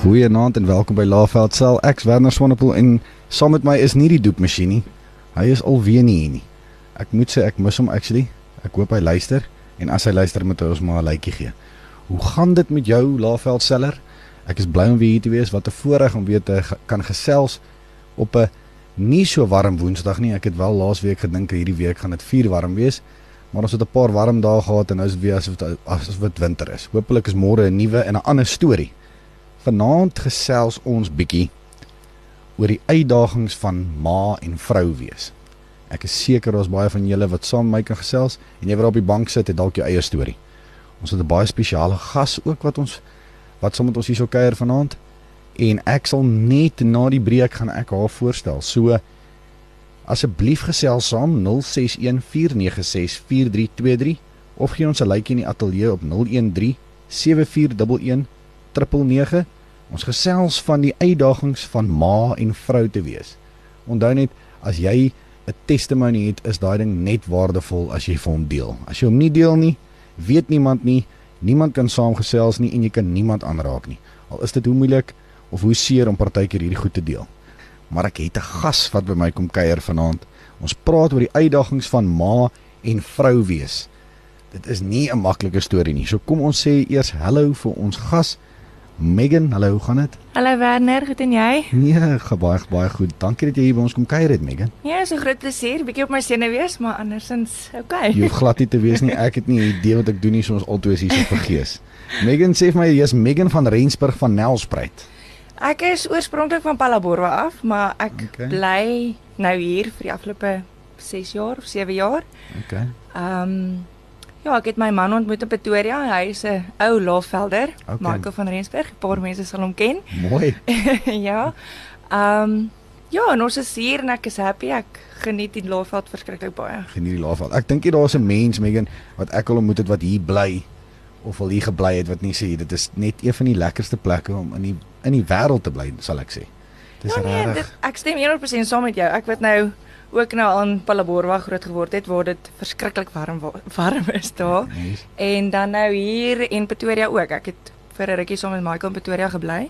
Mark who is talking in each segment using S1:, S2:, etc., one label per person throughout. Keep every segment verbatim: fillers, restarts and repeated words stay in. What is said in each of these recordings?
S1: Goeienaand en welkom by Laaveld Sel. Ek's Werner Swanepoel en saam met my is nie die doepmasjien nie. Hy is alweer nie hier nie. Ek moet sê ek mis hom actually. Ek hoop hy luister en as hy luister moet hy ons maar 'n likeie gee. Hoe gaan dit met jou Laaveld Seller? Ek is bly om weer hier te wees. Wat 'n voorreg om weer te kan gesels op 'n nie so warm Woensdag nie. Ek het wel laasweek gedink hierdie week gaan dit vier warm wees. Maar ons het 'n paar warm dae gehad en nou is dit weer asof dit asof dit winter is. Hoopelik is môre 'n nuwe en 'n ander storie. Vanaand gesels ons bietjie oor die uitdagings van ma en vrou wees. Ek is seker daar's baie van julle wat saam met my kan gesels en jy wat op die bank sit het dalk jou eie storie. Ons het 'n baie spesiale gas ook wat ons wat saam met ons hier sou kuier vanaand en ek sal net na die breek gaan ek haar voorstel. So asseblief gesels saam nul ses een vier nege ses vier drie twee drie of gee ons 'n lykie in die ateljee op nul een drie sewe vier een een nege nege. Ons gesels van die uitdagings van ma en vrou te wees. Onthou net, as jy 'n testimony het, is daai ding net waardevol as jy vir hom deel. As jy hom nie deel nie, weet niemand nie, niemand kan saamgesels nie en jy kan niemand aanraak nie. Al is dit hoe moeilik of hoe seer om partykeer hierdie goed te deel. Maar ek het 'n gas wat by my kom kuier vanaand. Ons praat oor die uitdagings van ma en vrou wees. Dit is nie 'n maklike storie nie. So kom ons sê eers hallo vir ons gas. Megan, hallo, hoe gaan dit?
S2: Hallo Werner, goed en jy?
S1: Nee, baie baie goed. Dankie dat jy hier by ons kom kuier het, Megan.
S2: Ja, so groot plesier. Bietjie op my senuwees, maar andersins okay.
S1: Jy hoef glad nie te wees nie. Ek het nie 'n idee wat ek doen nie, so ons altyd is hier so vergees. Megan sê vir my, jy's Megan van Rensburg van Nelspruit.
S2: Ek is oorspronklik van Phalaborwa af, maar ek
S1: Okay.
S2: bly nou hier vir die afgelope ses jaar of sewe jaar.
S1: Okay.
S2: Ehm um, ja, ek het my man ontmoet in Pretoria. Hy is 'n ou Laafvelder,
S1: Okay.
S2: Michael van Rensburg. 'n Paar mense sal hom ken.
S1: Mooi.
S2: ja. Ehm um, ja, en ons is hier en ek is happy. Ek geniet die Laafveld verskriklik baie.
S1: Geniet die Laafveld. Ek dink jy daar's 'n mens, Megan, wat ek al ontmoet het wat hier bly of al hier gebly het wat nie sê dit is net een van die lekkerste plekke om in die in die wêreld te bly, sal ek sê. Dis
S2: Ja nee,
S1: regtig.
S2: dit, ek stem honderd persent saam met jou. Ek wat nou ook nou aan Phalaborwa groot geword het, waar dit verskriklik warm wa- warm is daar.
S1: Nice.
S2: En dan nou hier in Pretoria ook. Ek het vir 'n rukkie saam met Michael in Pretoria gebly.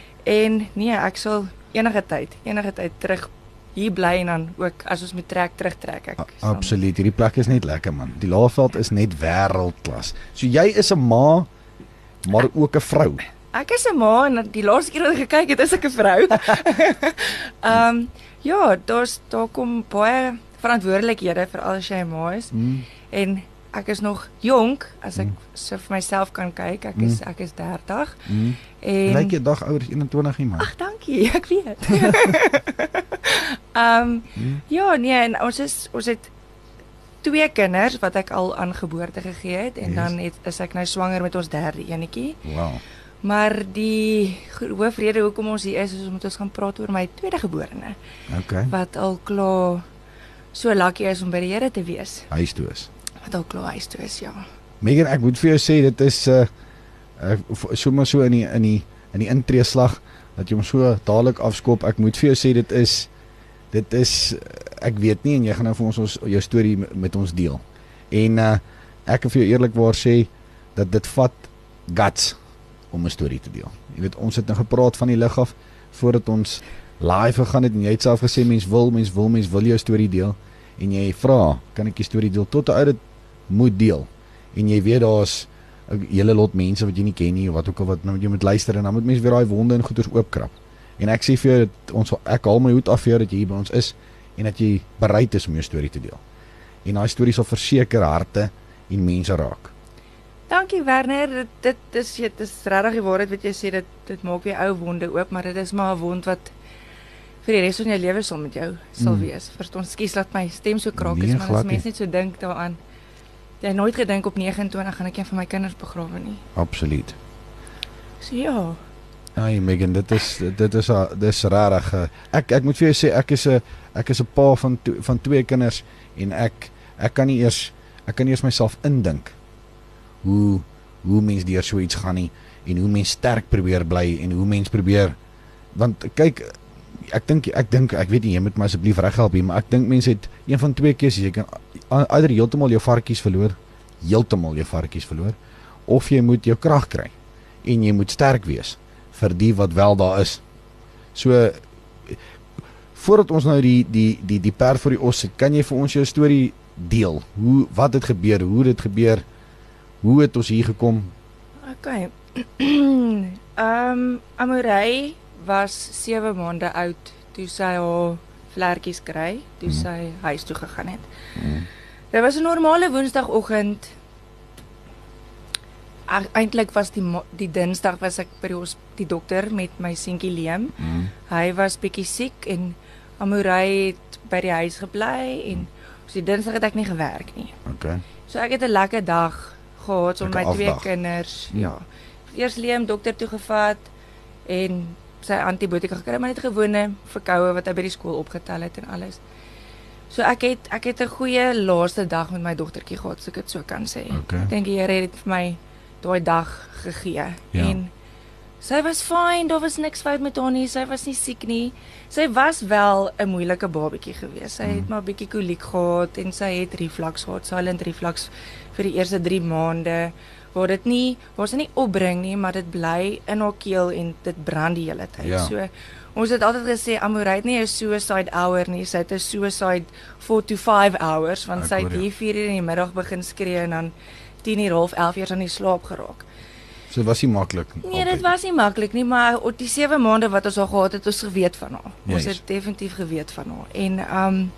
S2: En nee, ek sal enige tyd, enige tyd terug hier bly en dan ook as ons moet trek, terugtrek ek.
S1: A-
S2: saam.
S1: Absoluut. Hierdie plek is net lekker, man. Die Laafveld is net wêreldklas. So jy is 'n ma, maar ook 'n vrou.
S2: Ek is 'n ma en die laaste keer wat ek gekyk het, is ek 'n vrou. Ehm um, ja, daar's daar kom baie verantwoordelikhede vir al as jy 'n ma is.
S1: Mm.
S2: En ek is nog jonk as ek
S1: Mm.
S2: so vir myself kan kyk. Ek is ek is dertig.
S1: Mm.
S2: En
S1: Lyk jy dag ouer as eenentwintig nie, man.
S2: ag, dankie, ek weet. Ehm um,
S1: Mm.
S2: ja, nee, en ons is ons het twee kinders wat ek al aan geboorte gegee het en
S1: Yes.
S2: dan het, is ek nou swanger met ons derde enetjie.
S1: Wow.
S2: Maar die gro- hoofrede hoekom ons hier is, is om met ons gaan praat oor my tweede geborene
S1: Okay.
S2: wat al klaar so lucky is om by die Here te wees.
S1: Huis toe is.
S2: Wat al klaar huis toe is, ja.
S1: Megan, ek moet vir jou sê dit is uh, uh sommer so in die in die in die intreeslag dat jy hom so dadelik afskop. Ek moet vir jou sê dit is dit is ek weet nie en jy gaan nou vir ons, ons jou storie met, met ons deel. En uh ek kan vir jou eerlikwaar sê dat dit vat guts om 'n storie te deel. Jy weet ons het nou gepraat van die lig af voordat ons live gegaan het en jy het self gesê mens wil, mens wil, mens wil jou storie deel en jy vra, kan ek jou storie deel tot uit dit moet deel. En jy weet daar's 'n hele lot mense wat jy nie ken nie of wat ook al wat nou jy moet luister en dan moet mense weer daai wonde en goeders oopkrap. En ek sê vir jou dat ons ek haal my hoed af vir jou dat jy hier by ons is en dat jy bereid is om jou storie te deel. En daai storie sal verseker harte en mense raak.
S2: Dankie Werner, dit dit is dit is regtig die waarheid wat jy sê, dit dit maak weer ou wonde oop, maar dit is maar 'n wond wat vir die res van jou lewe sal met jou sal
S1: Mm.
S2: wees. Verstaan, skus laat my stem so kraak
S1: Nee,
S2: is, maar
S1: glad
S2: as
S1: nie.
S2: mense net so dink daaraan. Jy het nooit gedink op negenentwintig gaan ek een van my kinders begrawe nie.
S1: Absoluut.
S2: So ja.
S1: Ai Megan, dit is dit is a- dis rarig. uh, Ek ek moet vir jou sê ek is 'n ek is 'n pa van to, van twee kinders en ek ek kan nie eers ek kan nie eers myself indink hoe hoe mens deur so iets gaan nie en hoe mens sterk probeer bly en hoe mens probeer want kyk ek dink ek dink ek weet nie jy moet my asseblief reghelp hier maar ek dink mense het een van twee keuses jy kan either heeltemal jou varkies verloor heeltemal jou varkies verloor of jy moet jou krag kry en jy moet sterk wees vir die wat wel daar is. So voordat ons nou die die die die perd vir die os sit, kan jy vir ons jou storie deel? Hoe wat het gebeur? Hoe dit gebeur? Hoe het ons hier gekom?
S2: Okay. Ehm um, Amorey was sewe maande oud toe sy haar vlekkies kry, toe mm. sy huis toe gegaan het. Mm. Dit was 'n normale woensdagoggend. Eintlik was die die Dinsdag was ek by die, die dokter met my seentjie Liam. Mm. Hy was bietjie siek en Amorey het by die huis gebly en so die Dinsdag het ek nie gewerk nie.
S1: Okay.
S2: So ek het 'n lekker dag gehad so met my twee
S1: afdag.
S2: kinders. Mm. Ja. Eers Liam dokter toe gevat en sy antibiotika gekry, maar net gewone verkoue wat hy by die skool opgetel het en alles. So ek het ek het 'n goeie laaste dag met my dogtertjie gehad, as ek dit so kan sê.
S1: Okay.
S2: Ek dink die Here het vir my daai dag gegee.
S1: Ja.
S2: En sy was fyn, daar was niks fout met haar nie, sy was nie siek nie. Sy was wel 'n moeilike babatjie geweest. Sy mm. het maar 'n bietjie koliek gehad en sy het reflux gehad, silent reflux vir die eerste drie maande. Waar dit nie, waar sy nie opbring nie, maar dit bly in haar keel en dit brand die hele tyd.
S1: Ja.
S2: So ons het altyd gesê Amorey het nie 'n suicide hour nie, sy het 'n suicide four to five hours, want
S1: Ek
S2: sy
S1: hoor,
S2: het
S1: ja.
S2: hier vier uur in die middag begin skree en dan tien uur half elf uur aan die slaap geraak.
S1: So was nie maklik.
S2: Nee, dit was nie maklik nie, maar op die sewe maande wat ons al gehad het, ons geweet van haar.
S1: Yes.
S2: Ons het definitief geweet van haar. En um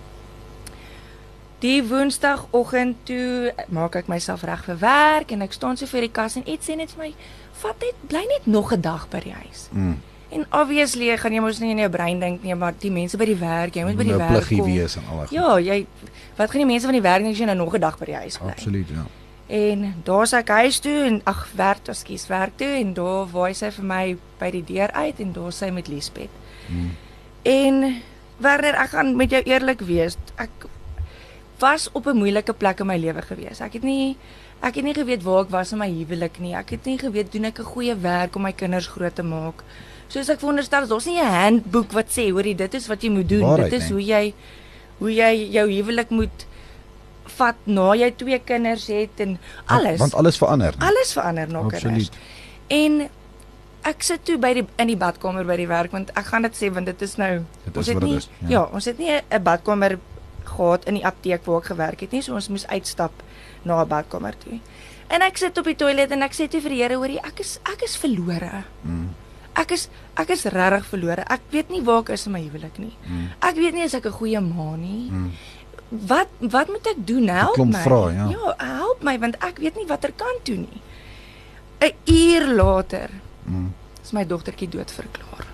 S2: die woensdagoggend toe maak ek myself reg vir werk en ek staan so voor die kas en iets sê net vir my, "Vat net, bly net nog 'n dag by die huis."
S1: Mm.
S2: En obviously gaan jy mos nie in jou brein dink nie, maar die mense by die werk, jy moet by die
S1: nou
S2: werk
S1: pluggie
S2: kom.
S1: wees en al.
S2: Ja, jy wat gaan die mense van die werk dink as jy nou nog 'n dag by die huis bly?
S1: Absoluut, ja.
S2: En daar sy huis toe en ag werk, ekskuus, werk toe en daar waai sy vir my by die deur uit en daar sy met Liesbeth.
S1: Mm.
S2: En Werner, ek gaan met jou eerlik wees, ek was op 'n moeilike plek in my lewe gewees. Ek het nie ek het nie geweet waar ek was in my huwelik nie. Ek het nie geweet doen ek 'n goeie werk om my kinders groot te maak. Soos ek veronderstel, daar's nie 'n handboek wat sê, hoorie, dit is wat jy moet doen.
S1: Waarheid,
S2: dit is
S1: nee.
S2: hoe jy hoe jy jou huwelik moet vat na jy twee kinders het en alles.
S1: Want alles verander.
S2: Alles verander na kinders.
S1: Absoluut.
S2: En ek sit toe by die in die badkamer by die werk, want ek gaan dit sê want dit is nou
S1: Dit
S2: ons
S1: is
S2: het
S1: wat
S2: nie
S1: dit is, ja.
S2: ja, ons het nie 'n badkamer gehad in die apteek waar ek gewerk het nie, so ons moes uitstap na 'n badkamer toe. En ek sit op die toilet en ek sê toe vir die Here, hoorie, ek is ek is verlore.
S1: Mm.
S2: Ek is ek is regtig verlore. Ek weet nie waar ek is in my huwelik nie.
S1: Mm.
S2: Ek weet nie as ek 'n goeie ma nie.
S1: Mm.
S2: Wat wat moet ek doen? Help
S1: klomp
S2: my.
S1: vrae, ja.
S2: ja, help my want ek weet nie watter kant toe nie. 'n Uur later
S1: Mm.
S2: is my dogtertjie dood verklaar.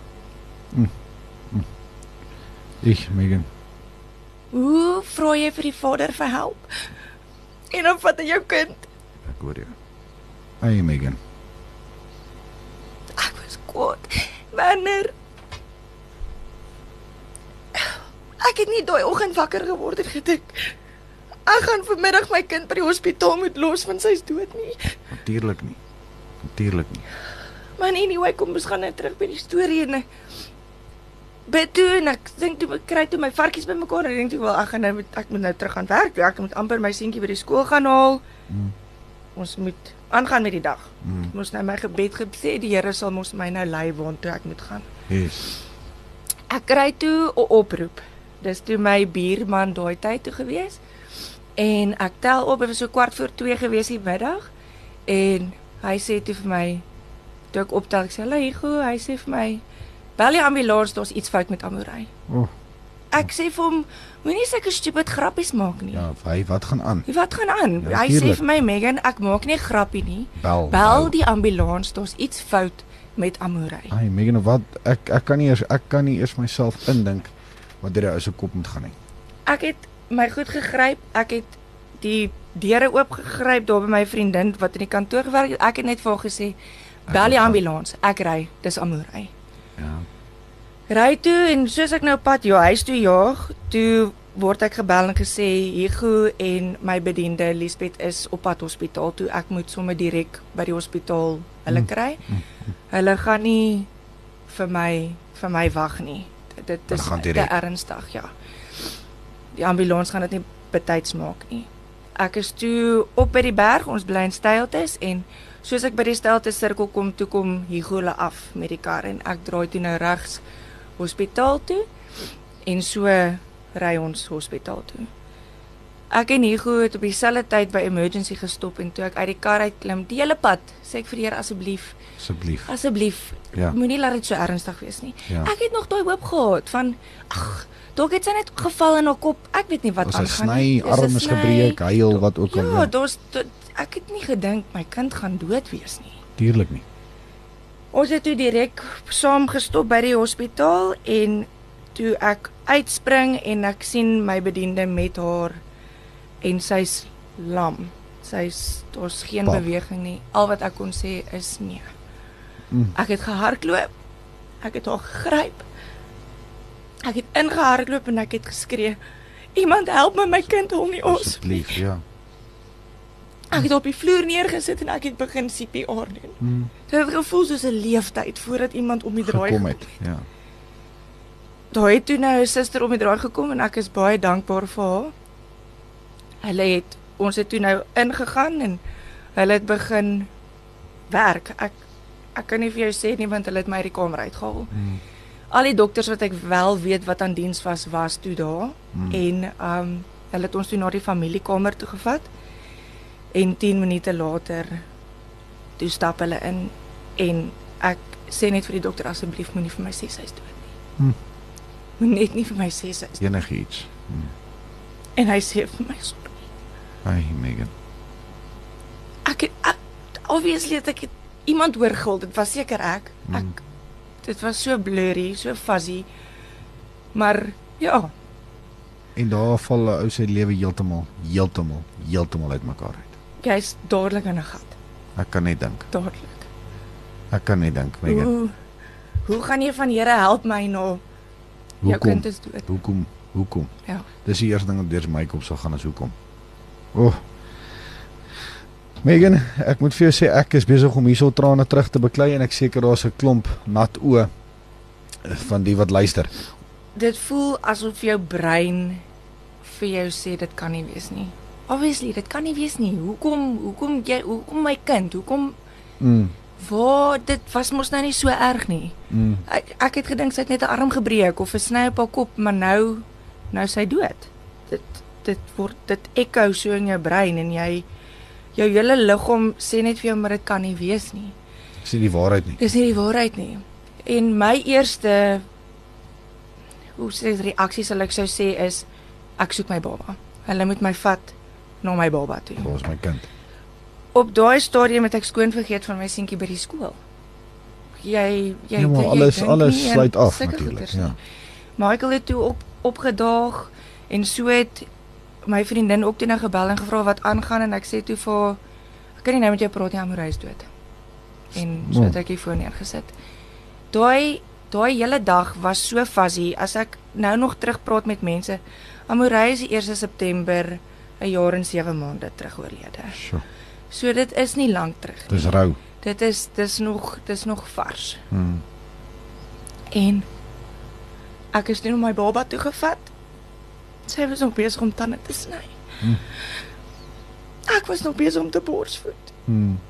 S1: Ik, Megan.
S2: Hoe vra jy vir die vader vir help? En dan vat hy jou kind.
S1: Ek hoor jou. Hey Megan.
S2: Ek was kwaad. Wanneer ek het nie daai oggend wakker geword en gedink ek gaan vanmiddag my kind by die hospitaal moet los want sy's dood nie.
S1: Natuurlik nie. Natuurlik nie.
S2: Maar anyway, kom ons gaan nou terug by die storie en bid toe en ek dink toe ek kry toe my varkies bymekaar en ek dink toe wel ek gaan nou moet, ek moet nou terug gaan werk. Ek moet amper my seentjie by die skool gaan haal.
S1: Mm.
S2: Ons moet aangaan met die dag.
S1: Mm.
S2: Ek moes nou my gebed gesê die Here sal mos my nou lei waartoe ek moet gaan.
S1: Yes.
S2: Ek kry toe 'n oproep. Dis toe my buurman daai tyd toe gewees. En ek tel op, dit was so kwart voor twee gewees die middag. En hy sê toe vir my, toe ek optel, ek sê, "Hallo Hugo," hy sê vir my, "Bel die ambulans, daar's iets fout met Amorey."
S1: Oh,
S2: Ek sê vir hom, "Moenie sulke stupid grappies maak nie."
S1: ja, hy, wat gaan aan?
S2: Wat gaan aan?
S1: Ja,
S2: hy sê
S1: tuurlik.
S2: vir my, "Megan, ek maak nie 'n grappie nie.
S1: Bel.
S2: Bel die ambulans, daar's iets fout met Amorey."
S1: Ai, Megan, wat ek ek kan nie eers ek kan nie eers myself indink wat deur ou se kop moet gaan nie.
S2: Ek het my goed gegryp. Ek het die deure oop gegryp daar by my vriendin wat in die kantoor gewerk het. Ek het net vir haar gesê, "Bel die ambulans, ek ry, dis Amorey."
S1: Ja.
S2: Ry toe en soos ek nou op pad jou huis toe jaag, toe word ek gebel en gesê Hugo en my bediende Liesbeth is op pad hospitaal toe. Ek moet sommer direk by die hospitaal hulle kry. Hulle gaan nie vir my vir my wag nie. Dit
S1: Hulle
S2: is
S1: gaan
S2: te
S1: direk.
S2: ernstig, ja. Die ambulans gaan dit nie betyds maak nie. Ek is toe op by die berg, ons bly in Styeltes en soos ek by die stelte sirkel kom, toe kom Hugo hulle af met die kar en ek draai toe nou regs hospitaal toe en so ry ons hospitaal toe. Ek en Hugo het op dieselfde tyd by emergency gestop en toe ek uit die kar uitklim, die hele pad, sê ek vir die Here asseblief,
S1: Asseblief.
S2: asseblief,
S1: Ja.
S2: moenie laat dit so ernstig wees nie.
S1: Ja.
S2: Ek het nog daai hoop gehad van, ag, dalk het sy net geval in haar kop, ek weet nie wat
S1: As hy
S2: aangaan
S1: sny,
S2: nie. Dis 'n
S1: arm is
S2: sny.
S1: gebreek, huil, wat ook al.
S2: Ja, daar's ek het nie gedink my kind gaan dood wees nie.
S1: Tuurlik nie.
S2: Ons het toe direk saam gestop by die hospitaal en toe ek uitspring en ek sien my bediende met haar en sy's lam. Sy's daar's geen
S1: Pap.
S2: beweging nie. Al wat ek kon sê is nee.
S1: Mm.
S2: Ek het gehardloop. Ek het haar gegryp. Ek het ingehardloop en ek het geskree, iemand help my, my kind hol nie ons.
S1: Asseblief, ja.
S2: Ek het op die vloer neergesit en ek het begin C P R doen.
S1: Mm.
S2: Dit het gevoel soos 'n leeftyd voordat iemand om die draai
S1: Gekom
S2: gekom
S1: het, ja.
S2: Daar het toe nou 'n suster om die draai gekom en ek is baie dankbaar vir haar. Hulle het ons het toe nou ingegaan en hulle het begin werk. Ek ek kan nie vir jou sê nie want hulle het my uit die kamer uitgehaal.
S1: Mm.
S2: Al die dokters wat ek wel weet wat aan diens was, was toe daar
S1: Mm.
S2: en um hulle het ons toe na die familiekamer toe gevat. En tien minute later toe stap hulle in en ek sê net vir die dokter asseblief moenie vir my sê sy is dood nie.
S1: Mm.
S2: Moet net nie vir my sê sy is dood.
S1: Enigiets. Mm.
S2: En hy sê vir my sorry.
S1: Ai, Megan.
S2: Ek het ek, obviously het ek het iemand hoor gil, dit was seker ek.
S1: Mm.
S2: Ek dit was so blurry, so fuzzy. Maar ja,
S1: En daar val 'n ou se lewe heeltemal, heeltemal, heeltemal uitmekaar uit.
S2: jy's dadelik in 'n gat,
S1: Ek kan net dink.
S2: dadelik.
S1: Ek kan net dink, Megan.
S2: Hoe hoe gaan jy van Here help my nou? Jou
S1: Hoekom?
S2: kind is dood.
S1: Hoekom? Hoekom?
S2: Ja.
S1: Dis die eerste ding wat deur my kop sal gaan is hoekom. O. Oh. Megan, ek moet vir jou sê ek is besig om hierso trane terug te beklei en ek seker daar's 'n klomp nat oë van die wat luister.
S2: Dit voel asof jou brein vir jou sê dit kan nie wees nie. Obviously, dit kan nie wees nie. Hoekom hoekom jy hoekom my kind? Hoekom
S1: Mm.
S2: waar dit was mos nou nie so erg nie.
S1: Mm.
S2: Ek, ek het gedink sy het net 'n arm gebreek of 'n sny op haar kop, maar nou nou sy dood. Dit dit word dit echo so in jou brein en jy jou hele liggaam sê net vir jou maar dit kan nie wees nie.
S1: Dis nie die waarheid nie.
S2: Dis nie die waarheid nie. En my eerste hoe sê ek reaksie sal ek sou sê is ek soek my baba. Hulle moet my vat na my baba toe.
S1: Waar is my kind?
S2: Op daai stadium het ek skoon vergeet van my seentjie by die skool. Jy jy
S1: Ja, maar
S2: jy
S1: alles-
S2: dink
S1: alles
S2: nie aan
S1: sluit af
S2: sulke
S1: natuurlijk,
S2: goeders
S1: ja.
S2: nie. Michael het toe op opgedaag en so het my vriendin ook toe nou gebel en gevra wat aangaan en ek sê toe vir haar, ek kan nie nou met jou praat nie, Amorey is dood. En so
S1: Oh.
S2: het ek die foon neergesit. Daai daai hele dag was so fuzzy as ek nou nog terugpraat met mense. Amorey is die eerste September 'n jaar en sewe maande terug oorlede.
S1: Sjoe.
S2: So dit is nie lank terug nie.
S1: Dis rou.
S2: Dit is dis nog dis nog vars.
S1: Mm.
S2: En ek is toe na my baba toe gevat. Sy was nog besig om tande te sny.
S1: Mm.
S2: Ek was nog besig om te borsvoed.
S1: Mm.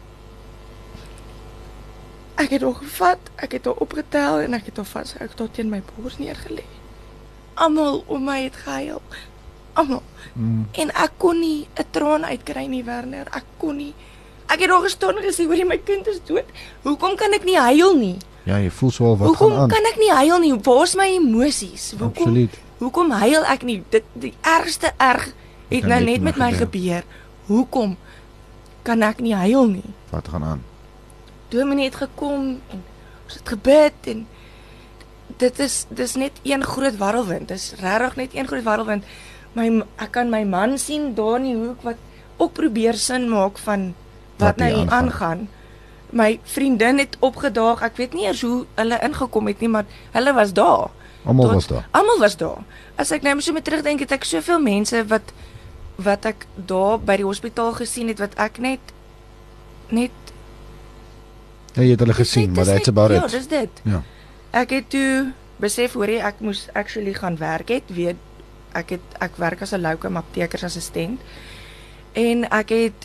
S2: Ek het haar gevat, ek het haar opgetel en ek het haar vasgehou, ek het haar teen my bors neergelê. Almal om my het gehuil. Almal.
S1: Mm.
S2: En ek kon nie 'n traan uitkry nie, Werner. Ek kon nie. Ek het daar gestaan en gesê, "Hoerie, my kind is dood. Hoekom kan ek nie huil nie?
S1: Ja, jy voel so al wat
S2: Hoekom
S1: gaan aan.
S2: kan ek nie huil nie? Waar's my emosies? Hoekom
S1: Absoluut.
S2: Hoekom huil ek nie? Dit die ergste erg het
S1: kan
S2: nou
S1: net
S2: net met my gebeur. Hoekom kan ek nie huil nie?
S1: Wat gaan aan?
S2: Dominee het gekom en ons het gebid en dit is dis net een groot warrelwind. Dis regtig net een groot warrelwind. My ek kan my man sien daar in die hoek wat ook probeer sin maak van wat,
S1: Wat
S2: nou
S1: hier
S2: hier
S1: aangaan.
S2: aangaan. My vriendin het opgedaag. Ek weet nie eers hoe hulle ingekom het nie, maar hulle was daar.
S1: Almal
S2: Tot-
S1: was daar.
S2: Almal was daar. As ek nou so met terugdink, het ek soveel mense wat wat ek daar by die hospitaal gesien het wat ek net net
S1: Ja, jy het hulle gesien,
S2: Dis
S1: maar
S2: net-
S1: that's about
S2: Ja,
S1: it.
S2: dis dit.
S1: Ja.
S2: Ek het toe besef hoor jy ek moes actually gaan werk het, weet ek het ek werk as 'n locum aptekersassistent en ek het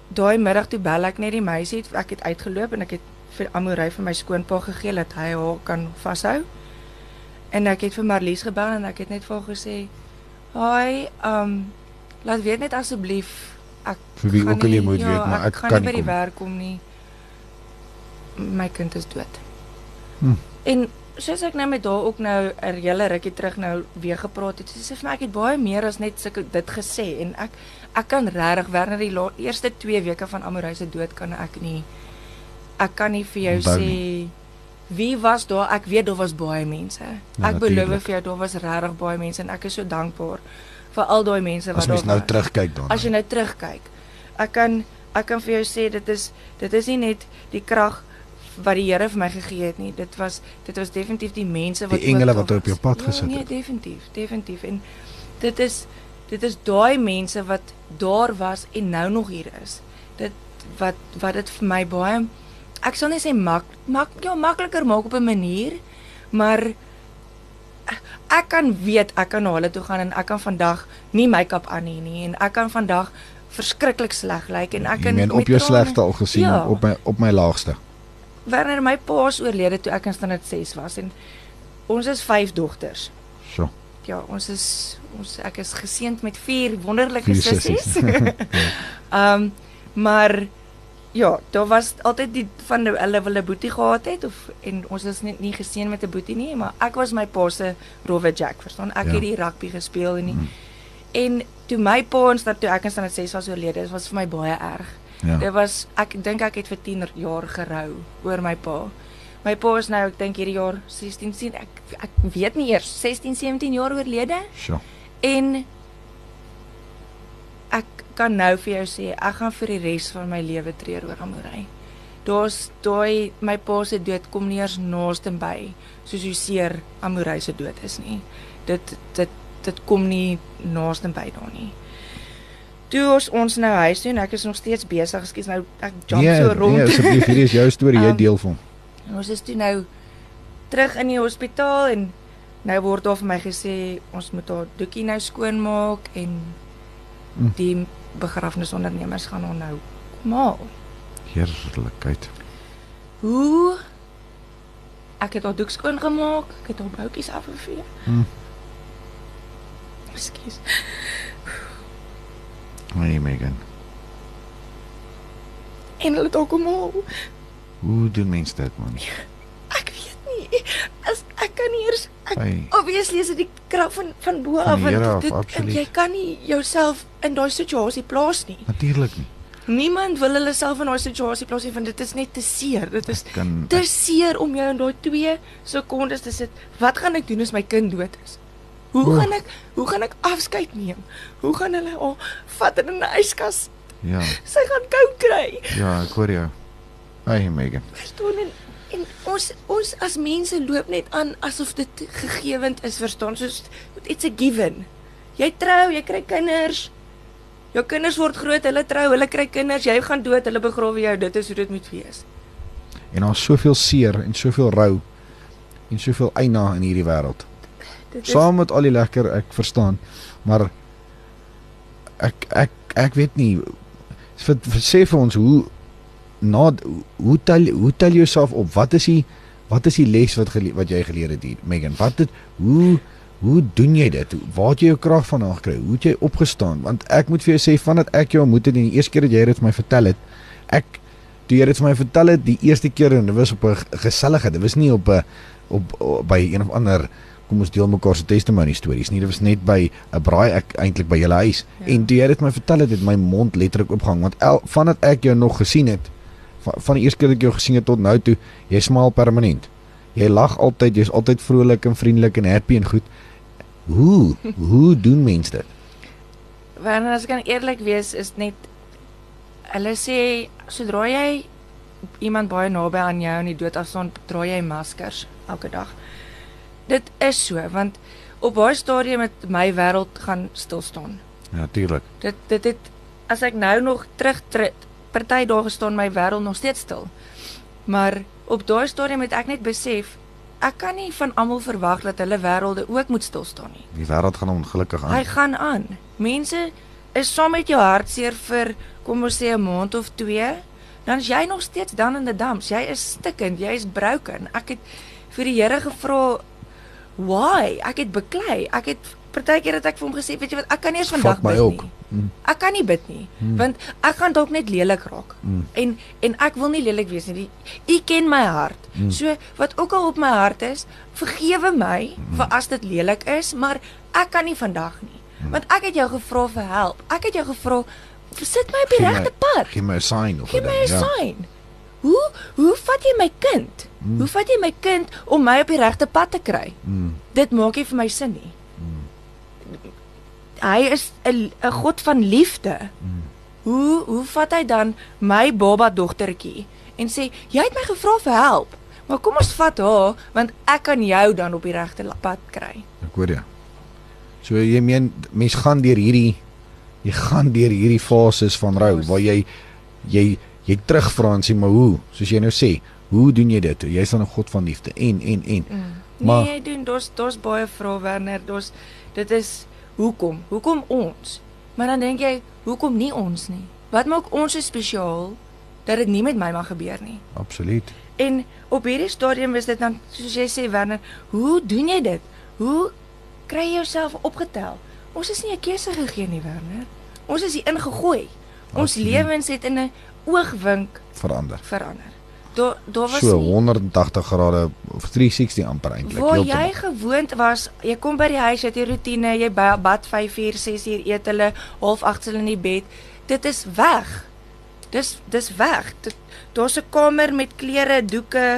S2: daai middag toe bel ek net die meisie, ek het uitgeloop en ek het vir Amorey vir my skoonpa gegee dat hy haar kan vashou. En ek het vir Marlies gebel en ek het net vir haar gesê, "Haai, um laat weet net asseblief ek
S1: vir wie ook al jy moet
S2: ja,
S1: weet, maar ek,
S2: ek gaan
S1: kan
S2: nie by
S1: nie
S2: die
S1: kom.
S2: werk kom nie. My kind is dood."
S1: Hm.
S2: En soos ek nou met haar ook nou 'n hele rukkie terug nou weer gepraat het, sy sê vir my ek het baie meer as net sulke dit gesê en ek ek kan regtig Werner die la, eerste twee weke van Amorey se dood kan ek nie ek kan nie vir jou
S1: Onthou
S2: sê
S1: nie.
S2: wie was daar. Ek weet daar was baie mense.
S1: Ja,
S2: ek beloof
S1: natuurlijk.
S2: vir jou daar was regtig baie mense en ek is so dankbaar vir al daai mense wat
S1: As mens
S2: daar
S1: nou
S2: was.
S1: terugkyk daarna.
S2: As jy nou terugkyk. Ek kan ek kan vir jou sê dit is dit is nie net die krag wat die Here vir my gegee het nie. Dit was dit was definitief die mense wat
S1: Die engele
S2: ook
S1: wat
S2: daar
S1: op jou
S2: was.
S1: pad gesit
S2: Ja, nee,
S1: het.
S2: definitief, definitief. En dit is dit is daai mense wat daar was en nou nog hier is. Dit wat wat dit vir my baie ek sal nie sê mak mak ja makliker maak op 'n manier, maar ek kan weet ek kan na hulle toe gaan en ek kan vandag nie make-up aan hê nie en ek kan vandag verskriklik sleg lyk en ek
S1: Jy
S2: kan
S1: meen op
S2: met
S1: jou
S2: trane-
S1: slegste al gesien,
S2: Ja.
S1: op my op my laagste.
S2: Werner, my pa is oorlede toe ek in standaard ses was en ons is vyf dogters.
S1: So.
S2: Ja, ons is ons ek is geseënd met vier wonderlike
S1: Vier
S2: sissies.
S1: sissies.
S2: Ehm um, maar ja, daar was altyd die van die, hulle wil 'n boetie gehad het of en ons is nie, nie geseën met 'n boetie nie, maar ek was my pa se rowwe Jack, verstaan? Ek
S1: Ja.
S2: het die rugby gespeel en nie.
S1: Mm.
S2: En toe my pa ons dat toe ek in standaard ses was oorlede, dit was vir my baie erg.
S1: Ja.
S2: Dit was ek dink ek het vir tien jaar gerou oor my pa. My pa is nou ek dink hierdie jaar sestien sien ek ek weet nie eers sestien sewentien jaar oorlede
S1: So.
S2: en ek kan nou vir jou sê ek gaan vir die res van my lewe treur oor Amorey. Daar's daai my pa se dood kom nie eers naaste by soos hoe seer Amorey se dood is nie. Dit dit dit kom nie naaste by daar nie. Toe ons ons nou huis toe en ek is nog steeds besig, ekskuus nou ek jump
S1: Nee,
S2: so rond.
S1: nee, asseblief, hier is jou storie, jy
S2: Um,
S1: deel van.
S2: En ons is toe nou terug in die hospitaal en nou word daar vir my gesê ons moet haar doekie nou skoonmaak en
S1: Mm.
S2: die begrafnisondernemers gaan haar nou kom haal.
S1: Heerlikheid.
S2: Hoe? Ek het haar doek skoon gemaak, ek het haar boutjies afgevee.
S1: Hm.
S2: Ekskuus.
S1: Nee, Megan.
S2: En hulle het haar kom haal.
S1: Hoe doen mense dit, man?
S2: Ek weet nie. As ek kan nie eers ek
S1: Hey.
S2: obviously is dit die krag van van bo
S1: Van
S2: af
S1: die Here
S2: en
S1: af,
S2: dit en
S1: absoluut.
S2: jy kan nie jouself in daai situasie plaas nie.
S1: Natuurlik nie.
S2: Niemand wil hulle self in daai situasie plaas nie want dit is net te seer. Dit is
S1: Ek kan
S2: te seer om jou in daai twee sekondes te sit. Wat gaan ek doen as my kind dood is? Hoe
S1: Oef.
S2: gaan ek hoe gaan ek afskeid neem? Hoe gaan hulle haar vat in 'n yskas?
S1: Ja,
S2: Sy gaan kou kry.
S1: ja, ek hoor jou. Hey, Megan.
S2: Verstaan en, en ons ons as mense loop net aan asof dit gegewend is, verstaan? Soos it's a given. Jy trou, jy kry kinders. Jou kinders word groot, hulle trou, hulle kry kinders, jy gaan dood, hulle begrawe jou. Dit is hoe dit moet wees.
S1: En daar's soveel seer en soveel rou en soveel eina in hierdie wêreld.
S2: Dit is
S1: Saam met al die lekker, ek verstaan, maar ek ek ek weet nie vir, vir, sê vir ons hoe na hoe tel hoe tel jy jouself op? Wat is die wat is die les wat gele, wat jy geleer het hier, Megan? Wat het hoe hoe doen jy dit? Waar het jy jou krag vandaan gekry? Hoe het jy opgestaan? Want ek moet vir jou sê vandat ek jou ontmoet het en die eerste keer dat jy dit vir my vertel het, ek toe jy dit vir my vertel het die eerste keer en dit was op 'n geselligheid. Dit was nie op 'n op, op by een of ander kom ons deel mekaar se testimony stories nie. Dit was net by 'n braai ek eintlik by julle huis.
S2: Ja.
S1: En toe jy dit my vertel het, het my mond letterlik oopgehang want el, vandat ek jou nog gesien het, van, van die eerste keer dat ek jou gesien het tot nou toe, jy smaal permanent. Jy lag altyd, jy's altyd vrolik en vriendelik en happy en goed. Hoe hoe doen mense dit?
S2: Wanneer as ek kan eerlik wees is net hulle sê sodra jy iemand baie naby aan jou in die dood afstaan, dra jy maskers elke dag. Dit is so want op baie stadium het my wêreld gaan stil staan.
S1: Ja, tuurlik.
S2: Dit dit het as ek nou nog terugtred, party dae gestaan my wêreld nog steeds stil. Maar op daai stadium het ek net besef ek kan nie van almal verwag dat hulle wêrelde ook moet stil staan nie.
S1: Die wêreld gaan ongelukkig
S2: Hy
S1: aan.
S2: gaan aan. Mense is saam met jou hartseer vir kom ons sê 'n maand of twee, dan is jy nog steeds dan in die dumps. Jy is stikkend, jy is broken. Ek het vir die Here gevra why? Ek het beklei. Ek het partykeer het ek vir hom gesê, weet jy wat, ek kan nie eens vandag bid
S1: ook.
S2: nie.
S1: Mm.
S2: Ek kan nie bid nie, mm. want ek gaan dalk net lelik raak.
S1: Mm.
S2: En en ek wil nie lelik wees nie. U ken my hart. Mm. So wat ook al op my hart is, vergewe my mm. vir as dit lelik is, maar ek kan nie vandag nie. Mm. Want ek het jou gevra vir help. Ek het jou gevra, sit my op die regte pad.
S1: Gee my 'n sign of
S2: Gee my 'n
S1: ja.
S2: sign. Hoe hoe vat jy my kind? Mm. Hoe vat jy my kind om my op die regte pad te kry?
S1: Mm.
S2: Dit maak nie vir my sin nie. Hy is 'n 'n God van liefde. Mm. Hoe hoe vat hy dan my baba dogtertjie en sê jy het my gevra vir help, maar kom ons vat haar want ek kan jou dan op die regte pad kry.
S1: Ek hoor jou. So jy meen mens gaan deur hierdie jy gaan deur hierdie fases van rou waar jy jy jy terugvra en sê maar hoe, soos jy nou sê, hoe doen jy dit? Jy's dan 'n God van liefde en en en.
S2: Mm. Maar, nee, jy doen daar's daar's baie vrae Werner, daar's dit is hoekom? Hoekom ons? Maar dan dink jy, hoekom nie ons nie? Wat maak ons so spesiaal dat dit nie met my mag gebeur nie?
S1: Absoluut.
S2: En op hierdie stadium is dit dan soos jy sê Werner, hoe doen jy dit? Hoe kry jy jouself opgetel? Ons is nie 'n keuse gegee nie Werner. Ons is hier ingegooi. Ons lewens het in 'n oogwink
S1: verander.
S2: Verander. Daar daar was
S1: so
S2: nie,
S1: honderdtagtig grade of driehonderdsestig amper eintlik.
S2: Waar jy gewoond was, jy kom by die huis, jy het jou roetine, jy bad vyf uur, ses uur, eet hulle, half agt hulle in die bed. Dit is weg. Dis dis weg. Daar's 'n kamer met klere, doeke,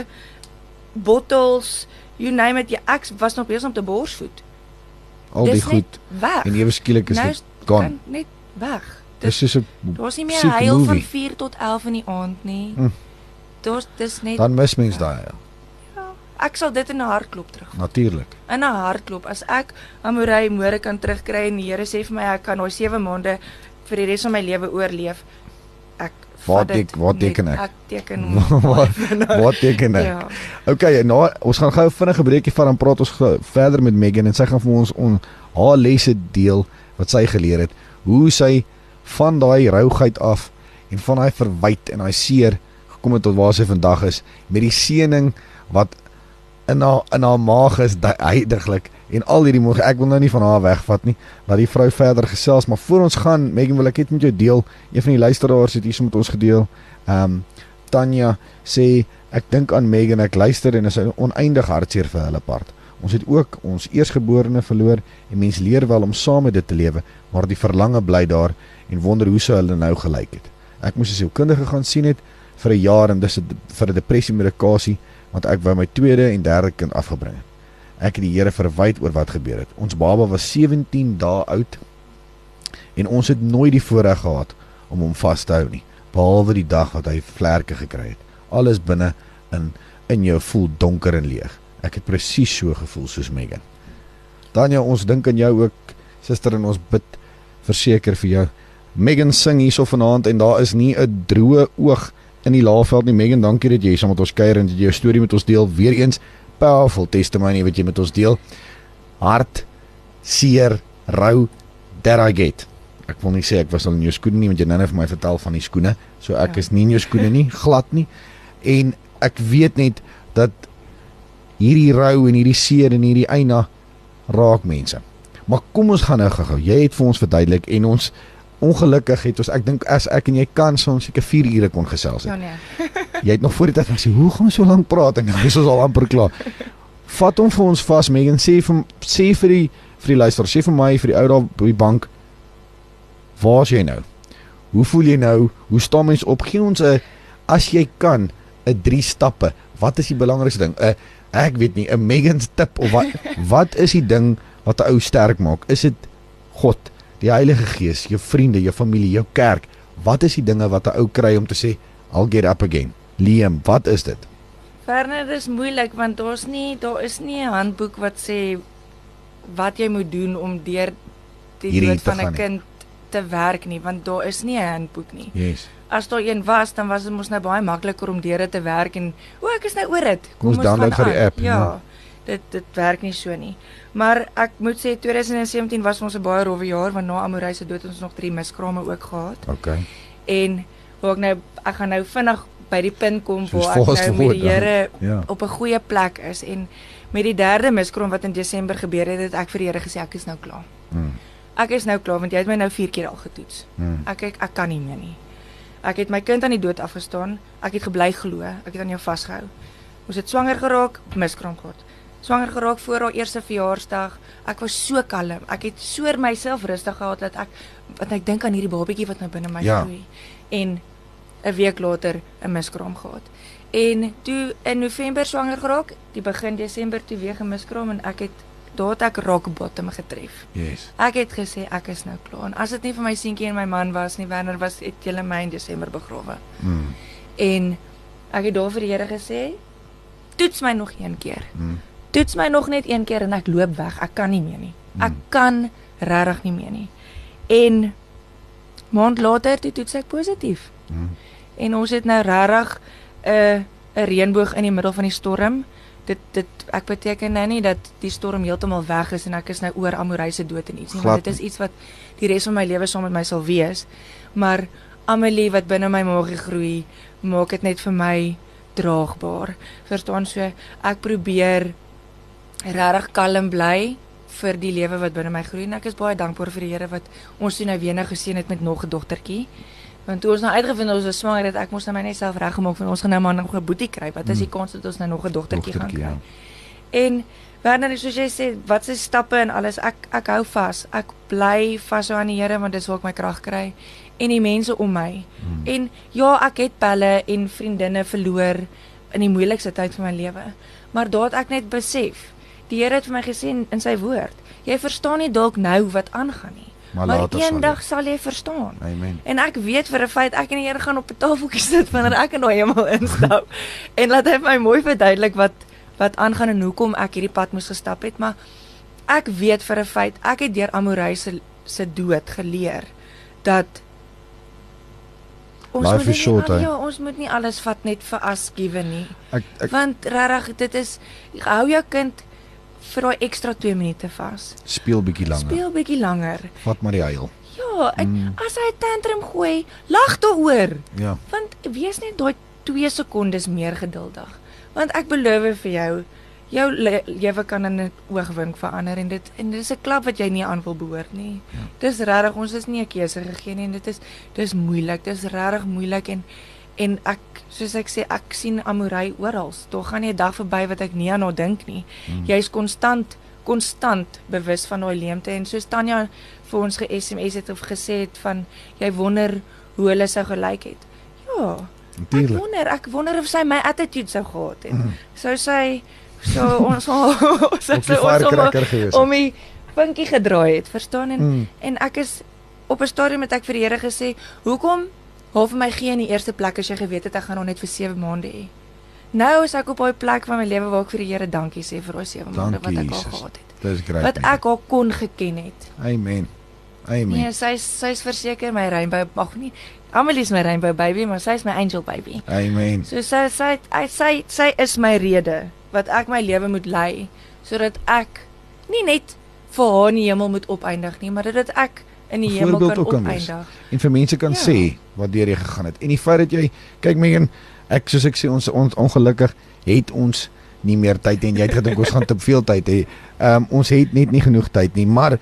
S2: bottels, you name it. Ek was nog besig om te borsvoed.
S1: Al die goed.
S2: Weg.
S1: En ewe skielik is
S2: nou,
S1: dit gone.
S2: Net weg.
S1: Dis is 'n
S2: Daar's nie meer huil van vier tot elf in die aand nie. Hm. Daar's dis net
S1: dan mis mens daai.
S2: Ja. Ek sal dit in 'n hartklop terug.
S1: Natuurlik.
S2: In 'n hartklop as ek Amorey môre kan terugkry en die Here sê vir my ek kan daai sewe maande vir die res van my lewe oorleef. Ek
S1: Wat ek wat teken ek?
S2: Ek teken
S1: wat, wat teken ek? Ja. Okay, nou ons gaan gou vinnig 'n breekie vat en praat ons verder met Megan en sy gaan vir ons on haar lesse deel wat sy geleer het. Hoe sy van daai rougheid af en van daai verwyd en daai seer gekom het tot waar sy vandag is met die seëning wat in haar in haar maag is heiliglik en al hierdie môre ek wil nou nie van haar wegvat nie, laat die vrou verder gesels, maar voor ons gaan Megan wil ek net met jou deel, een van die luisteraars het hierso met ons gedeel. Ehm um, Tanya sê ek dink aan Megan, ek luister en is 'n oneindige hartseer vir hulle part. Ons het ook ons eersgeborene verloor en mens leer wel om saam met dit te lewe, maar die verlange bly daar en wonder hoe sou hulle nou gelyk het. Ek moes 'n sielkundige gaan sien het vir 'n jaar en dis vir 'n depressie medikasie want ek wou my tweede en derde kind afgebring het. Ek het die Here verwyd oor wat gebeur het. Ons baba was sewentien dae oud en ons het nooit die voorreg gehad om hom vas te hou nie, behalwe die dag wat hy vlerke gekry het. Alles binne in in jou voel donker en leeg. Ek het presies so gevoel soos Megan. Tanya, ons dink aan jou ook, suster, en ons bid verseker vir jou. Megan sing hierso vanaand en daar is nie 'n droë oog in die Laagveld nie. Megan, dankie dat jy saam met ons kuier en dat jy jou storie met ons deel. Weereens powerful testimony wat jy met ons deel. Hart, seer, rou, that I get. Ek wil nie sê ek was al in jou skoene nie, want jy nou net vir my vertel van die skoene. So ek ja. is nie in jou skoene nie, glad nie. En ek weet net dat hierdie rou en hierdie seer en hierdie eina raak mense. Maar kom ons gaan nou gou-gou. Jy het vir ons verduidelik en ons ongelukkig het ons, ek dink as ek en jy kan soms seker vier ure kon gesels het.
S2: Ja nee.
S1: Jy het nog voor die tyd gesê, hoe gaan ons so lank praat en nou is ons al amper klaar. Vat hom vir ons vas, Megan, sê vir sê vir die vir die luisteraar, sê vir my, vir die ou daar op die bank, waar is jy nou? Hoe voel jy nou? Hoe staan mens op? Gee ons 'n as jy kan 'n drie stappe. Wat is die belangrikste ding? 'n Ek weet nie, 'n Megan's tip of wat wat is die ding wat 'n ou sterk maak? Is dit God, die Heilige Gees, jou vriende, jou familie, jou kerk? Wat is die dinge wat 'n ou kry om te sê I'll get up again? Liam, wat is dit?
S2: Verder, dit is moeilik want daar's nie daar is nie 'n handboek wat sê wat jy moet doen om deur die
S1: Hierdie
S2: dood van
S1: te
S2: 'n
S1: gaan
S2: kind te werk nie, want daar is nie 'n handboek nie.
S1: Yes.
S2: As daar een was, dan was dit mos nou baie makliker om deur dit te werk en o, ek is nou oor dit.
S1: Kom ons download
S2: gaan
S1: vir die
S2: aan.
S1: app,
S2: Ja.
S1: ja.
S2: Dit dit werk nie so nie. Maar ek moet sê twintig sewentien was ons 'n baie rowwe jaar want na Amorey se dood het ons nog drie miskrame ook gehad.
S1: Okay.
S2: En waar ek nou ek gaan nou vinnig by die punt kom
S1: Soos
S2: waar ek
S1: fast
S2: nou met
S1: forward,
S2: die Here
S1: ja.
S2: op 'n goeie plek is en met die derde miskraam wat in Desember gebeur het, het ek vir die Here gesê ek is nou klaar.
S1: Mm.
S2: Ek is nou klaar want jy het my nou vier keer al getoets.
S1: Mm.
S2: Ek ek ek kan nie meer nie. Ek het my kind aan die dood afgestaan. Ek het gebly glo. Ek het aan jou vasgehou. Ons het swanger geraak, miskraam gehad. Swanger geraak voor haar eerste verjaarsdag. Ek was so kalm. Ek het so myself rustig gehad dat ek wat ek dink aan hierdie babatjie wat nou binne my
S1: Ja.
S2: groei. En 'n week later 'n miskraam gehad. En toe in November swanger geraak, die begin Desember toe weer 'n miskraam en ek het daar het ek rock bottom getref.
S1: Yes.
S2: Ek het gesê ek is nou klaar. En as dit nie vir my seentjie en my man was nie, Werner was het julle my in Desember begrawe.
S1: Mm.
S2: En ek het daar vir die Here gesê, toets my nog een keer.
S1: Mm.
S2: Toets my nog net een keer en ek loop weg. Ek kan nie meer nie. Ek
S1: Mm.
S2: kan regtig nie meer nie. En maand later toe toets ek positief.
S1: Mm.
S2: En ons het nou regtig 'n 'n reënboog in die middel van die storm. Dit dit ek beteken nou nie dat die storm heeltemal weg is en ek is nou oor Amorey se dood en iets nie,
S1: Glad
S2: want dit is iets wat die res van my lewe saam met my sal wees. Maar Amelie wat binne my maagie groei, maak dit net vir my draagbaar. Verstaan so, ek probeer regtig kalm bly vir die lewe wat binne my groei en ek is baie dankbaar vir die Here wat ons toe nou weer nou geseën het met nog 'n dogtertjie. Want toe ons nou uitgevind het ons is swanger, het ek moes nou my net self reggemaak van ons gaan nou maar nog 'n boetie kry. Wat is die kans dat ons nou nog 'n dogtertjie gaan kry?
S1: Ja.
S2: En Werner, soos jy sê, wat se stappe en alles, ek ek hou vas. Ek bly vas aan die Here want dis waar ek my krag kry en die mense om my.
S1: Mm.
S2: En ja, ek het pelle en vriendinne verloor in die moeilikste tyd van my lewe. Maar daar het ek net besef, die Here het vir my gesê in, in sy woord, jy verstaan nie dalk nou wat aangaan nie.
S1: Maar
S2: Maar
S1: later sal
S2: eendag
S1: jy.
S2: sal jy verstaan.
S1: Amen.
S2: En ek weet vir 'n feit ek en die Here gaan op 'n tafeltjie sit wanneer ek in daai hemel instap. En laat hy vir my mooi verduidelik wat wat aangaan en hoekom ek hierdie pad moes gestap het, maar ek weet vir 'n feit ek het deur Amorey se se dood geleer dat ons
S1: Life
S2: moet
S1: is
S2: nie,
S1: short,
S2: al-
S1: hè?
S2: ja, ons moet nie alles vat net vir as given nie.
S1: Ek ek
S2: Want regtig, dit is hou jou kind vir daai ekstra twee minute vas.
S1: speel bietjie langer.
S2: Speel bietjie langer.
S1: Vat maar die huil.
S2: Ja, en
S1: Mm.
S2: as hy 'n tantrum gooi, lag daaroor.
S1: Ja.
S2: Want wees net daai twee sekondes meer geduldig. Want ek beloof vir jou, jou le lewe kan in 'n oogwink verander en dit en dit is 'n klap wat jy nie aan wil behoort nie.
S1: Ja.
S2: Dis regtig, ons is nie 'n keuse gegee nie en dit is dis moeilik. Dis regtig moeilik en en ek soos ek sê, ek sien Amorey oral. Daar gaan nie 'n dag verby wat ek nie aan haar dink nie.
S1: Mm.
S2: Jy's konstant konstant bewus van daai leemte en soos Tanya vir ons ge-S M S het of gesê het van jy wonder hoe hulle sou gelyk het. Ja. Ek
S1: Natuurlik.
S2: wonder, ek wonder of sy my attitude sou gehad het.
S1: Mhm.
S2: Sou sy so ons sou
S1: Op
S2: sy
S1: die
S2: sou ons om,
S1: firecracker gewees.
S2: om die vinkie gedraai het, verstaan en
S1: Mm.
S2: en ek is op 'n stadium het ek vir die Here gesê, "Hoekom half my gee in die eerste plek as jy geweet het ek gaan hom net vir sewe maande hê?" Nou is ek op daai plek van my lewe waar ek vir die Here dankie sê vir daai sewe maande wat
S1: Dankie,
S2: ek al
S1: Jesus.
S2: gehad het.
S1: Dis great.
S2: Wat ek al kon geken het.
S1: Amen. Amen.
S2: Nee, sy sy's verseker my rainbow, ag nie. Amelie is my rainbow baby, maar sy's my angel baby.
S1: Amen.
S2: So sy sy sy sy, sy is my rede wat ek my lewe moet lei sodat ek nie net vir haar in die hemel moet opeindig nie, maar dat ek in die
S1: Een
S2: hemel
S1: voorbeeld
S2: kan
S1: ook kan wees.
S2: opeindig.
S1: En vir mense kan
S2: Ja.
S1: sê wat deur jy gegaan het. En die feit dat jy kyk Megan, ek soos ek sê ons ons ongelukkig het ons nie meer tyd en jy het gedink ons gaan te veel tyd hê. Ehm um, ons het net nie genoeg tyd nie, maar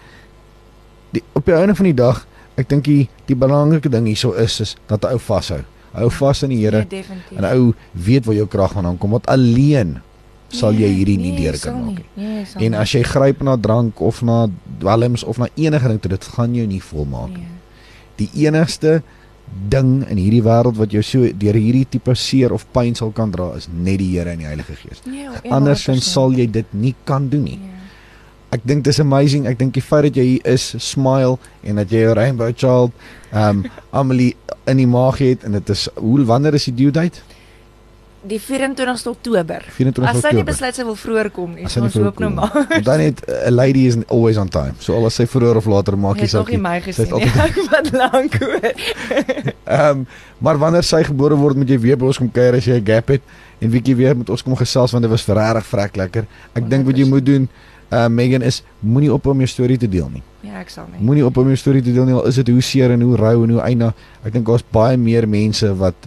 S1: die, op die einde van die dag, ek dink die die belangrike ding hierso is is dat 'n ou vashou. Hou vas in die Here
S2: Nee, definitief.
S1: en 'n ou weet waar jou krag vandaan kom, want alleen sal jy
S2: Nee,
S1: hierdie nie
S2: nee,
S1: deur
S2: sal
S1: kan maak
S2: nie.
S1: nie.
S2: Nee, sal
S1: En
S2: nie.
S1: as jy gryp na drank of na dwelms of na enige ding, dit gaan jou nie volmaak nie.
S2: Nee.
S1: Die enigste ding in hierdie wêreld wat jou so deur hierdie tipe seer of pyn sal kan dra is net die Here en die Heilige Gees.
S2: Nee,
S1: Andersins sal jy dit nie kan doen nie.
S2: Nee.
S1: Ek dink dis amazing. Ek dink die feit dat jy hier is, smile en dat jy jou rainbow child um Amelie in die maag het en dit is hoe wanneer is die due date?
S2: die vyf en twintigste Oktober.
S1: vyf en twintigste
S2: As sy nie
S1: Oktober.
S2: besluit sy wil vroeër kom nie,
S1: As
S2: so
S1: sy nie
S2: ons
S1: vroeër
S2: hoop nou
S1: kom.
S2: maar.
S1: Want dan net, a lady is always on time. So al as sy vroeër of later maak
S2: Jy
S1: nie
S2: het nog
S1: saak
S2: nie
S1: nie.
S2: my
S1: Sy is
S2: gesien nie,
S1: altyd-
S2: ek wat lank hoor.
S1: Ehm, um, maar wanneer sy gebore word, moet jy weer by ons kom kuier as jy 'n gap het en bietjie weer met ons kom gesels want dit was regtig vrek lekker. Ek dink wat jy moet doen, uh, Megan, is moenie op om jou storie te deel nie.
S2: Ja, ek sal nie.
S1: Moenie op om jou storie te deel nie, al is dit hoe seer en hoe rou en hoe eina. Ek dink daar's baie meer mense wat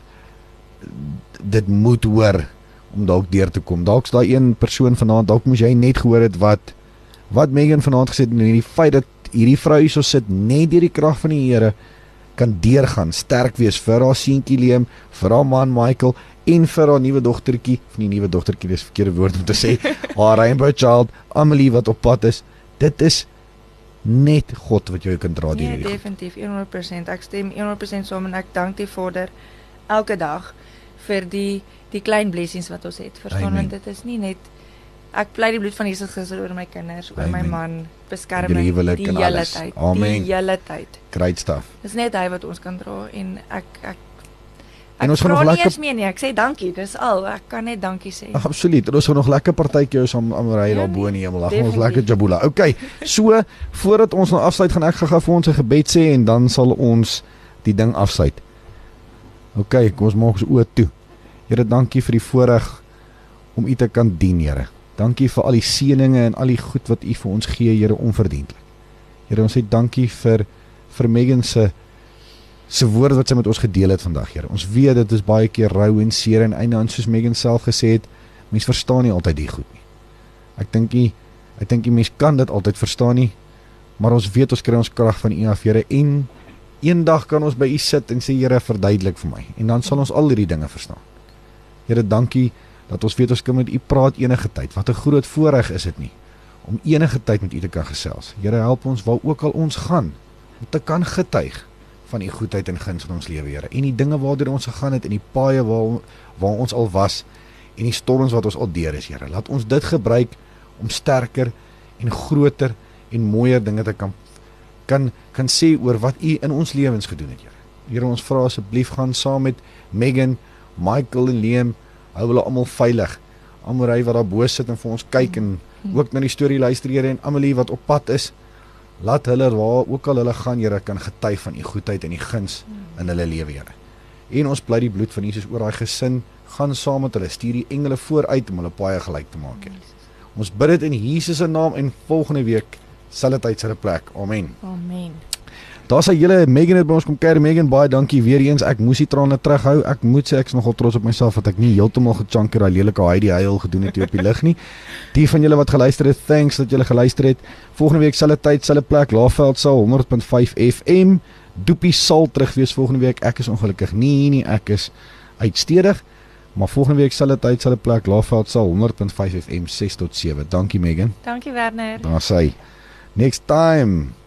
S1: dit moet hoor om dalk deur te kom. Dalk's daai een persoon vanaand, dalk moes jy net gehoor het wat wat Megan vanaand gesê het en die feit dat hierdie vrou hierso sit net deur die krag van die Here kan deurgaan, sterk wees vir haar seentjie Liam, vir haar man Michael en vir haar nuwe dogtertjie, of nie nuwe dogtertjie, dis verkeerde woord om te sê, haar rainbow child, Amelie wat op pad is. Dit is net God wat jou kan dra deur
S2: Nee,
S1: hierdie goed.
S2: definitief honderd persent. Ek stem honderd persent saam en ek dank die Vader elke dag vir die die klein blessings wat ons het. Verstaan,
S1: Amen.
S2: want dit is nie net ek pleit die bloed van Jesus Christus oor my kinders, oor my
S1: Amen.
S2: man,
S1: Oor
S2: beskerming
S1: die huwelik
S2: die
S1: en
S2: hele
S1: alles.
S2: tyd.
S1: Amen.
S2: Die hele tyd.
S1: Great stuff.
S2: Dis net hy wat ons kan dra en ek ek
S1: En
S2: ek
S1: ons gaan
S2: vra
S1: nog
S2: nie
S1: lekker-
S2: eens meer nie. Ek sê dankie, dis al. Ek kan net dankie sê.
S1: Ag, absoluut. En ons gaan nog lekker partytjies aan aan ry
S2: Ja,
S1: daar
S2: nee,
S1: bo in die hemel. Dan gaan ons
S2: definitief.
S1: lekker jabula. Okay. So, voordat ons nou afsluit, gaan ek gou-gou vir ons 'n gebed sê en dan sal ons die ding afsluit. Okay, kom ons maak ons oë toe. Here, dankie vir die voorreg om U te kan dien, Here. Dankie vir al die seëninge en al die goed wat U vir ons gee, Here, onverdienlik. Here, ons sê dankie vir vir Megan se se woord wat sy met ons gedeel het vandag, Here. Ons weet dit is baie keer rou en seer en einde aan soos Megan self gesê het, mens verstaan nie altyd die goed nie. Ek dink nie ek dink die mens kan dit altyd verstaan nie, maar ons weet ons kry ons krag van U af, Here, en eendag kan ons by U sit en sê, Here, verduidelik vir my, en dan sal ons al hierdie dinge verstaan. Here, dankie dat ons weet ons kan met U praat enige tyd. Wat 'n groot voorreg is dit nie om enige tyd met U te kan gesels. Here, help ons waar ook al ons gaan om te kan getuig van U goedheid en guns in ons lewe, Here. En die dinge waardeur ons gegaan het en die paaie waar waar ons al was en die storms wat ons al deur is, Here. Laat ons dit gebruik om sterker en groter en mooier dinge te kan kan kan sê oor wat U in ons lewens gedoen het, Here. Here, ons vra asseblief gaan saam met Megan, Michael en Liam, hou hulle almal veilig. Amorey wat daar bo sit en vir ons kyk en ook na die storie luister, Here, en Amelie wat op pad is. Laat hulle waar ook al hulle gaan, Here, kan getuig van U goedheid en U guns in hulle lewe, Here. En ons bly die bloed van Jesus oor daai gesin, gaan saam met hulle, stuur die engele vooruit om hulle paai gelyk te maak, Here. Ons bid dit in Jesus se naam en volgende week selfde tyd, selfde plek. Amen.
S2: Amen.
S1: Daar sê julle Megan het by ons kom kuier. Megan, baie dankie weer eens. Ek moes die trane terughou. Ek moet sê ek is nogal trots op myself dat ek nie heeltemal gechunker daai lelike Heidi Heil gedoen het hier op die lig nie. Die van julle wat geluister het, thanks dat julle geluister het. Volgende week selfde tyd, selfde plek, Laagveld sal honderd punt vyf F M. Doopie sal terug wees volgende week. Ek is ongelukkig nie nie, ek is uitstedig. Maar volgende week selfde tyd, selfde plek, Laagveld sal honderd punt vyf F M ses tot sewe. Dankie Megan.
S2: Dankie Werner.
S1: Daar sê. Next time.